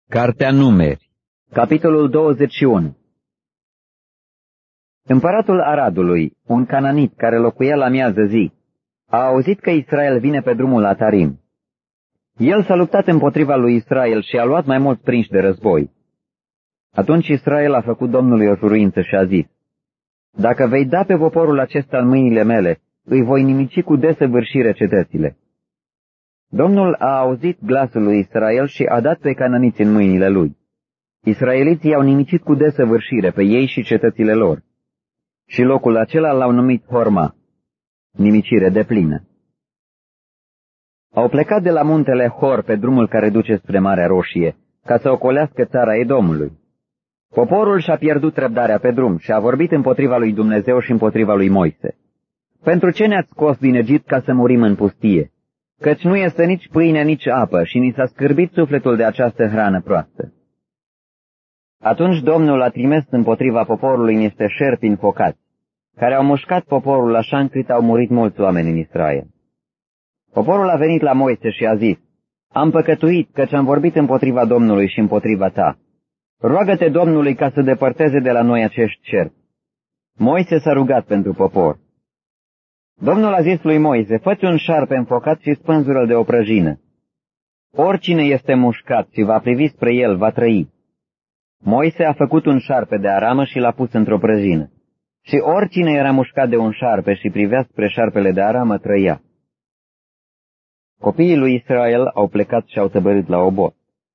Cartea Numeri, capitolul 21. Împăratul Aradului, un cananit care locuia la miază zi, a auzit că Israel vine pe drumul la Tarim. El s-a luptat împotriva lui Israel și a luat mai mulți prinși de război. Atunci Israel a făcut Domnului o juruință și a zis: Dacă vei da pe poporul acesta în mâinile mele, îi voi nimici cu desăvârșire cetățile. Domnul a auzit glasul lui Israel și a dat pe cananiți în mâinile lui. Israeliții au nimicit cu desăvârșire pe ei și cetățile lor. Și locul acela l-au numit Horma, nimicire deplină. Au plecat de la muntele Hor pe drumul care duce spre Marea Roșie, ca să ocolească țara Edomului. Poporul și-a pierdut răbdarea pe drum și a vorbit împotriva lui Dumnezeu și împotriva lui Moise. Pentru ce ne-ați scos din Egipt ca să murim în pustie? Căci nu este nici pâine, nici apă și ni s-a scârbit sufletul de această hrană proastă. Atunci Domnul a trimis împotriva poporului niște șerpi înfocați, care au mușcat poporul așa încât au murit mulți oameni în Israel. Poporul a venit la Moise și a zis: Am păcătuit, căci am vorbit împotriva Domnului și împotriva ta. Roagă-te Domnului ca să depărteze de la noi acești șerpi. Moise s-a rugat pentru popor. Domnul a zis lui Moise: Fă-ți un șarpe înfocat și spânzură-l de o prăjină. Oricine este mușcat și va privi spre el, va trăi. Moise a făcut un șarpe de aramă și l-a pus într-o prăjină. Și oricine era mușcat de un șarpe și privea spre șarpele de aramă, trăia. Copiii lui Israel au plecat și au tăbărât la Obot.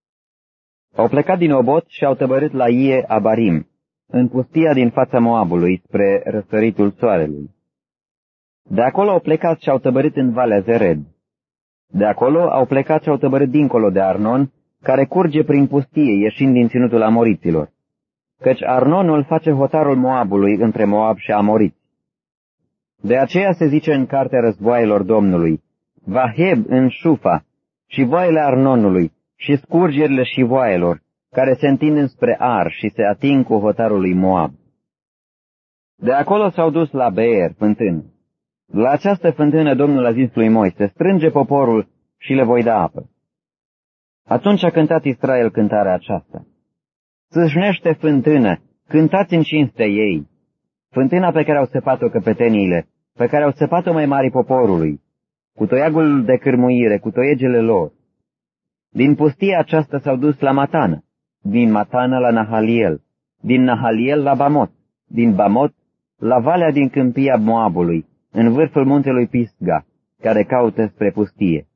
Au plecat din Obot și au tăbărât la Ie Abarim, în pustia din fața Moabului, spre răsăritul soarelui. De acolo au plecat și au tăbărât în Valea Zered. De acolo au plecat și au tăbărât dincolo de Arnon, care curge prin pustie, ieșind din ținutul amoriților, căci Arnonul face hotarul Moabului între Moab și amoriți. De aceea se zice în cartea războaielor Domnului: Vaheb în Șufa și voaiele Arnonului și scurgerile și voaielor, care se întind înspre Ar și se ating cu hotarul lui Moab. De acolo s-au dus la Beer, fântână. La această fântână Domnul a zis lui Moise: Strânge poporul și le voi da apă. Atunci a cântat Israel cântarea aceasta: Țâșnește fântână, cântați în cinstea ei, fântâna pe care au săpat-o căpeteniile, pe care au săpat-o mai mari poporului, cu toiagul de cârmuire, cu toiegele lor. Din pustia aceasta s-au dus la Matană, din Matană la Nahaliel, din Nahaliel la Bamot, din Bamot la valea din câmpia Moabului, în vârful muntelui Pisga, care caută spre pustie.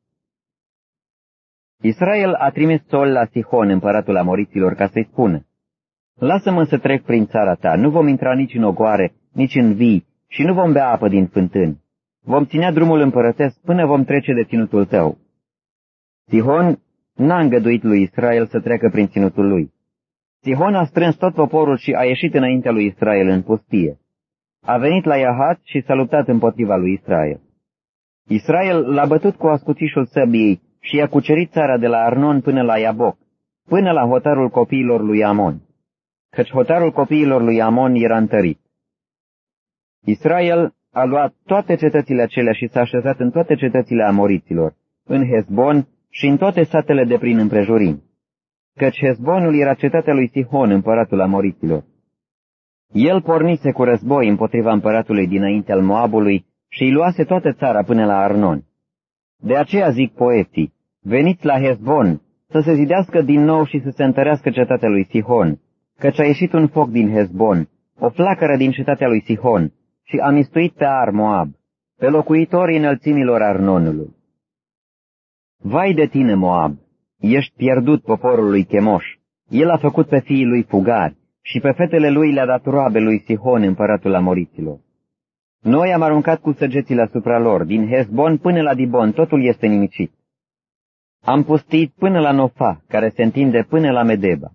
Israel a trimis sol la Sihon, împăratul amoriților, ca să-i spună: Lasă-mă să trec prin țara ta, nu vom intra nici în ogoare, nici în vii, și nu vom bea apă din fântâni. Vom ținea drumul împărătesc până vom trece de ținutul tău. Sihon n-a îngăduit lui Israel să treacă prin ținutul lui. Sihon a strâns tot poporul și a ieșit înaintea lui Israel în pustie. A venit la Iahat și s-a luptat împotriva lui Israel. Israel l-a bătut cu ascuțișul săbiei și i-a cucerit țara de la Arnon până la Iaboc, până la hotarul copiilor lui Amon, căci hotarul copiilor lui Amon era întărit. Israel a luat toate cetățile acelea și s-a așezat în toate cetățile amoriților, în Hezbon și în toate satele de prin împrejurim, căci Hezbonul era cetatea lui Sihon, împăratul amoriților. El pornise cu război împotriva împăratului dinainte al Moabului și îi luase toată țara până la Arnon. De aceea zic poeții: Veniți la Hezbon, să se zidească din nou și să se întărească cetatea lui Sihon, căci a ieșit un foc din Hezbon, o flacără din cetatea lui Sihon, și a mistuit pe Ar Moab, pe locuitorii înălțimilor Arnonului. Vai de tine, Moab! Ești pierdut, poporul lui Chemoș! El a făcut pe fiii lui fugari și pe fetele lui le-a dat roabe lui Sihon, împăratul amoriților. Noi am aruncat cu săgețile asupra lor, din Hezbon până la Dibon, totul este nimicit. Am pustit până la Nofa, care se întinde până la Medeba.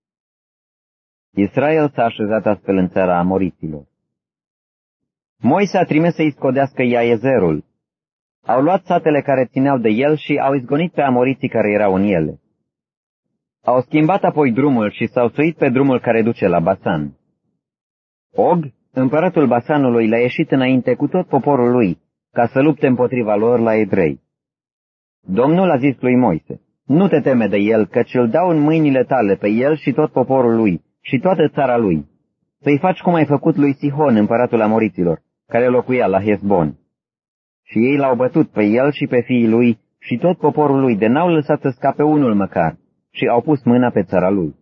Israel s-a așezat astfel în țara amoriților. Moise a trimis să-i scodească Iaezerul. Au luat satele care țineau de el și au izgonit pe amoriții care erau în ele. Au schimbat apoi drumul și s-au suit pe drumul care duce la Basan. Og, împăratul Basanului, le-a ieșit înainte cu tot poporul lui, ca să lupte împotriva lor la evrei. Domnul a zis lui Moise: Nu te teme de el, căci îl dau în mâinile tale pe el și tot poporul lui și toată țara lui. Să-i faci cum ai făcut lui Sihon, împăratul amoriților, care locuia la Hesbon. Și ei l-au bătut pe el și pe fiii lui și tot poporul lui, de n-au lăsat să scape unul măcar, și au pus mâna pe țara lui.